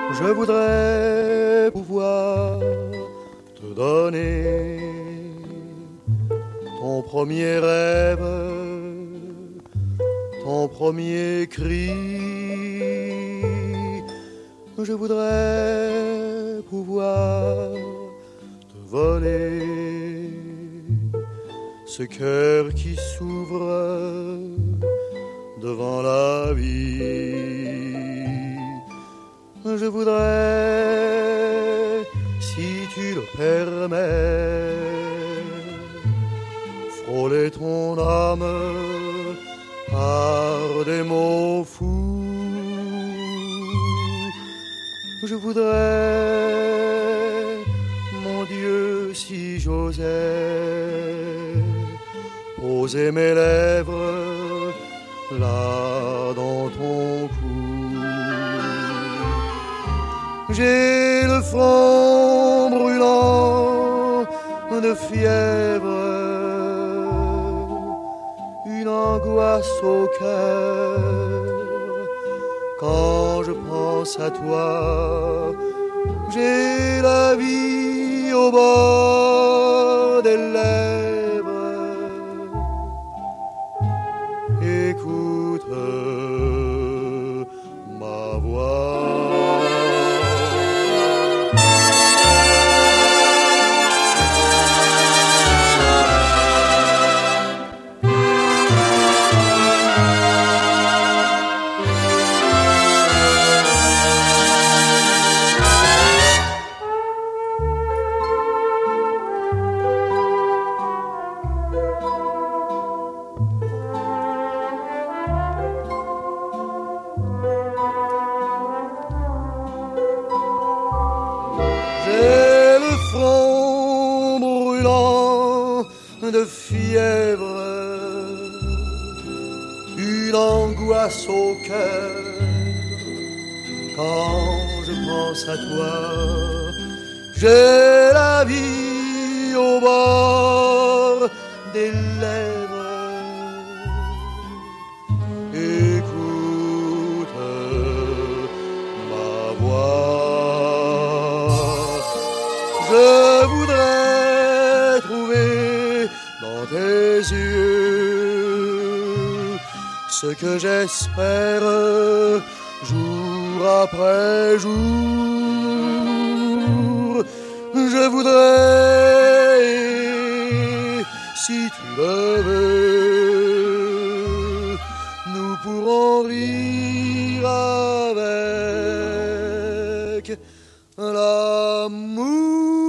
Je voudrais pouvoir te donner ton premier rêve, ton premier cri. Je voudrais pouvoir te voler ce cœur qui s'ouvre devant la vie. Je voudrais, si tu le permets, frôler ton âme par des mots fous. Je voudrais, mon Dieu, si j'osais poser mes lèvres là dans ton cou. J'ai le front brûlant de fièvre, une angoisse au cœur. Quand je pense à toi, j'ai la vie au bord des lèvres. Écoute ma voix. J'ai le front brûlant de fièvre, une angoisse au cœur. Quand je pense à toi, j'ai la vie au bord des lèvres. Écoute ma voix. Je voudrais trouver dans tes yeux ce que j'espère jour après jour. Je voudrais, si tu le veux, nous pourrons rire avec l'amour.